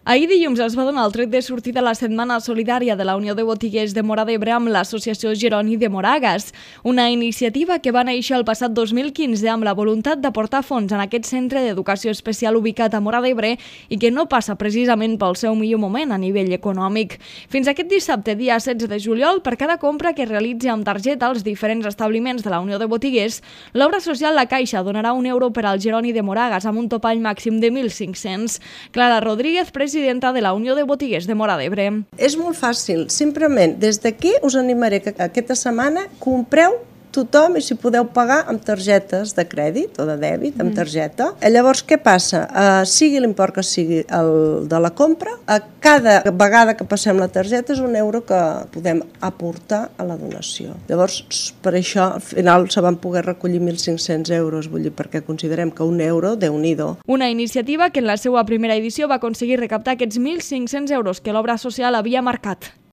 Ahir dilluns es va donar el tret de sortida a la Setmana Solidària de la Unió de Botiguers de Móra d'Ebre amb l'Associació Jeroni de Moragas, una iniciativa que va néixer el passat 2015 amb la voluntat d'aportar fons en aquest centre d'educació especial ubicat a Móra d'Ebre i que no passa precisament pel seu millor moment a nivell econòmic. Fins aquest dissabte, dia 16 de juliol, per cada compra que realitzi amb targeta als diferents establiments de la Unió de Botiguers, l'obra social La Caixa donarà €1 per al Jeroni de Moragas amb un topall màxim de 1.500. Clara Rodríguez, presidenta de la Unió de Botiguers de Móra d'Ebre. És molt fàcil, simplement des d'aquí us animaré que aquesta setmana compreu tothom i si podeu pagar amb targetes de crèdit o de dèbit, amb targeta. Llavors, què passa? Sigui l'import que sigui el de la compra, a cada vegada que passem la targeta és €1 que podem aportar a la donació. Llavors, per això, al final se van poder recollir 1.500 euros, vull dir, perquè considerem que €1, Déu-n'hi-do. Una iniciativa que en la seva primera edició va aconseguir recaptar aquests 1.500 euros que l'obra social havia marcat.